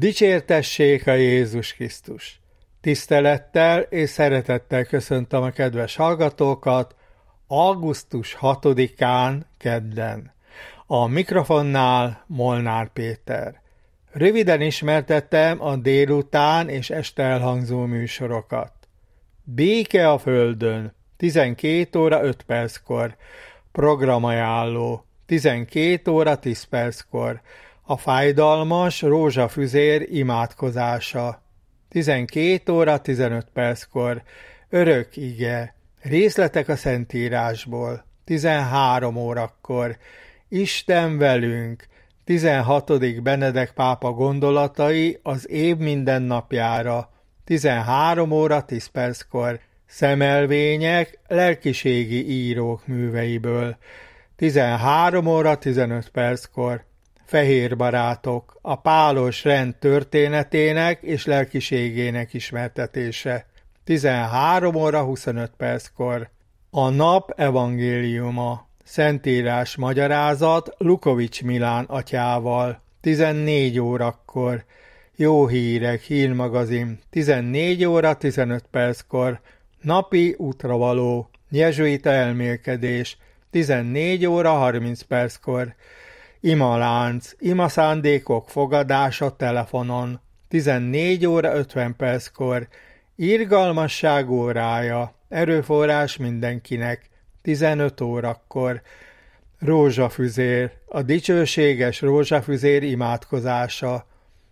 Dicsértessék a Jézus Krisztus! Tisztelettel és szeretettel köszöntöm a kedves hallgatókat augusztus 6-án kedden. A mikrofonnál Molnár Péter. Röviden ismertettem a délután és este elhangzó műsorokat. Béke a Földön, 12 óra 5 perckor, programajánló, 12 óra 10 perckor, a fájdalmas rózsafüzér imádkozása, 12 óra 15 perckor, örök ige, részletek a Szentírásból, 13 órakor, Isten velünk, 16. Benedek pápa gondolatai az év mindennapjára, 13 óra 10 perckor, szemelvények lelkiségi írók műveiből, 13 óra 15 perckor, Fehér barátok, a pálos rend történetének és lelkiségének ismertetése, 13 óra 25 perckor, a nap evangéliuma, Szentírás magyarázat Lukovics Milán atyával, 14 órakor, Jó hírek, hírmagazin, 14 óra 15 perckor, napi útravaló, jezsuita elmélkedés, 14 óra 30 perckor, imalánc, imaszándékok fogadása telefonon, 14 óra 50 perckor, irgalmasság órája, erőforrás mindenkinek, 15 órakor, rózsafüzér, a dicsőséges rózsafüzér imádkozása,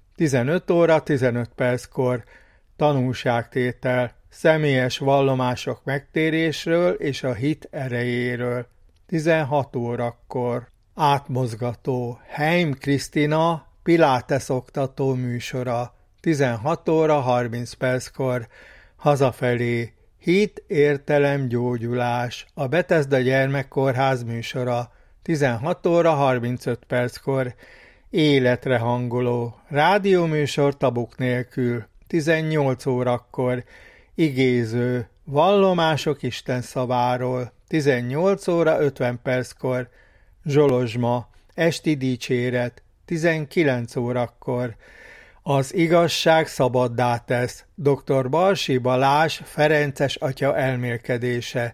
15 óra 15 perckor, tanúságtétel, személyes vallomások megtérésről és a hit erejéről, 16 órakor, átmozgató, Heim Krisztina, Pilates oktató műsora, 16 óra 30 perckor, hazafelé, hit, értelem, gyógyulás, a Bethesda gyermekkórház műsora, 16 óra 35 perckor, életre hangoló, rádióműsor tabuk nélkül, 18 órakor, igéző, vallomások Isten szaváról, 18 óra 50 perckor, zsolozsma, esti dicséret, 19 órakor, az igazság szabaddá tesz, dr. Balsi Balázs Ferences atya elmélkedése,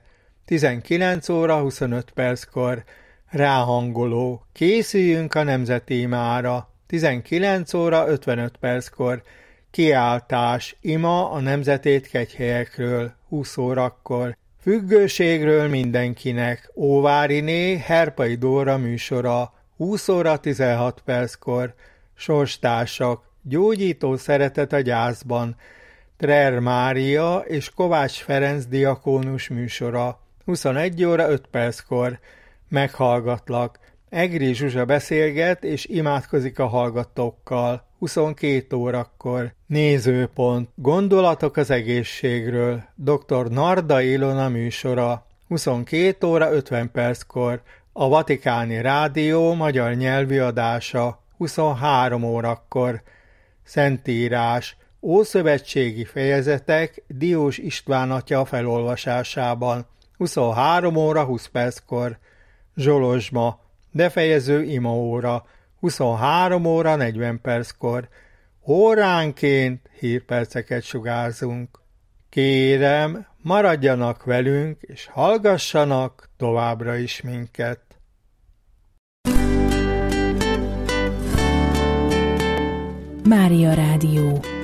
19 óra 25 perckor, ráhangoló, készüljünk a nemzeti imára, 19 óra 55 perckor, kiáltás, ima a nemzetét kegyhelyekről, 20 órakor, függőségről mindenkinek, Óváriné Herpai Dóra műsora, 20 óra 16 perckor, sorstársak, gyógyító szeretet a gyászban, Trer Mária és Kovács Ferenc diakónus műsora, 21 óra 5 perckor, meghallgatlak, Egri Zsuzsa beszélget és imádkozik a hallgatókkal, 22 órakor, nézőpont, gondolatok az egészségről, dr. Narda Ilona műsora, 22 óra 50 perckor, a Vatikáni Rádió magyar nyelvi adása, 23 órakor, Szentírás, ószövetségi fejezetek Diós István atya felolvasásában, 23 óra 20 perckor, zsolozsma, befejező imaóra, 23 óra 40 perckor, óránként hírperceket sugárzunk. Kérem, maradjanak velünk, és hallgassanak továbbra is minket. Mária Rádió.